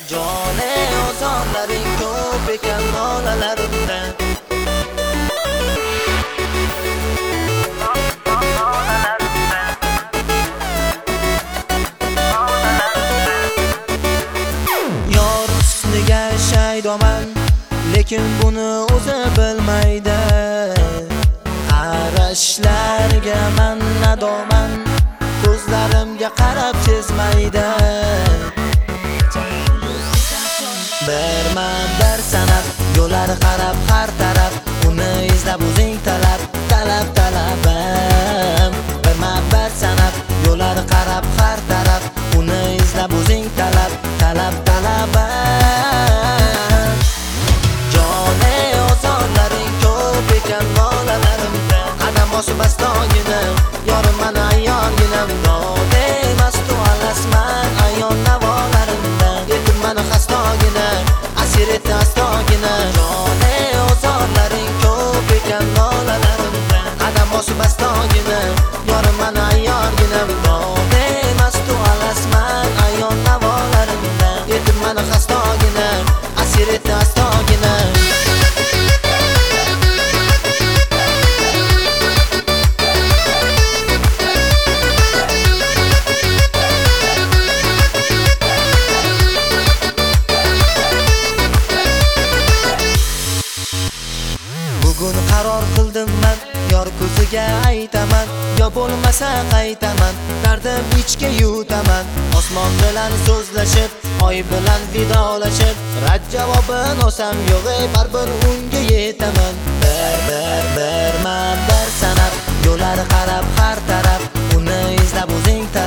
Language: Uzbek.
Jone ozonlaring ko'p ekan nolalarimda. Yor husniga shaydoman, lekin buni o'zi bilmaydi. Qarashlariga man nadoman, ko'zlarimga qarab sezmaydi. Bir sanab, yo'llar qarab har taraf, uni izlab o'zing talab, talabim. Bir sanab, yo'llar qarab har taraf, uni izlab o'zing talab, talabim. Jone ozonlaring ko'p ekan nolalarimda. Qadam bosib astogina, yorim mana ayyorgina. Node mastu alasman ayon navolarimda. Yetim mana xastogina, asir etdi astogina. Jone ozonlaring ko'p ekan nolalarimda. Qadam bosib astogina, yorim mana ayyorgina. Node mastu alasman ayon navolarimda. Yetim mana xastogina, asir etdi astogina. Bugun qaror qildim men, yor ko'ziga aytaman, yo bo'lmasa qaytaman, dardim ichga yutaman. Osmon bilan so'zlashib, oy bilan vidolashib, rad javobin olsam yo'q, baribir unga yetaman. Bir sanab, yo'llar qarab har taraf, uni izlab o'zing